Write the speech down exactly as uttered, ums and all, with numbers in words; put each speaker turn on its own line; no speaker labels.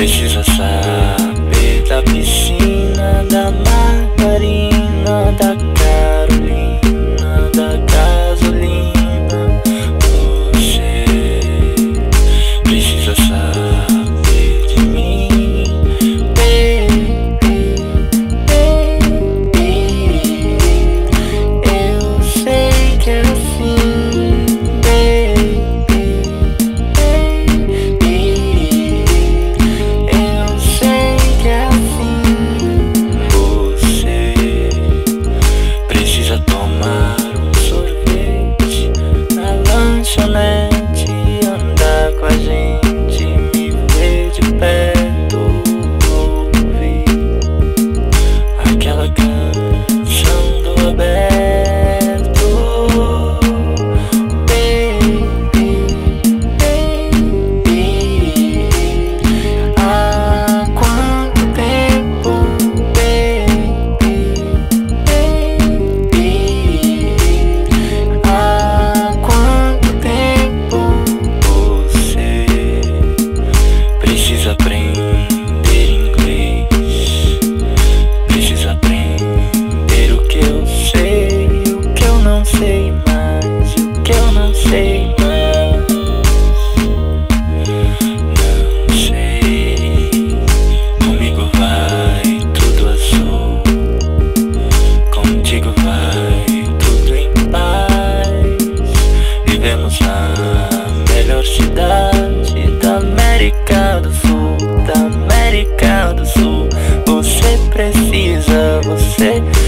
Precisa saber da piscina, da margarina, da Carolina, da gasolina. Você precisa saber de mim, baby, baby. Eu sei que é assim, baby, baby. Eu sei que é assim. Você precisa tomar um sorvete na lanchonete, andar com a gente, me ver de perto, ouvir aquela canção do aberto, baby, baby. Há quanto tempo, baby, baby. Há quanto tempo você precisa aprender inglês? Precisa aprender o que eu sei, o que eu não sei mais, o que eu não sei mais. Não sei, comigo vai tudo azul, contigo vai tudo em paz. Vivemos na melhor cidade da América do Sul, da América do Sul. Você precisa, você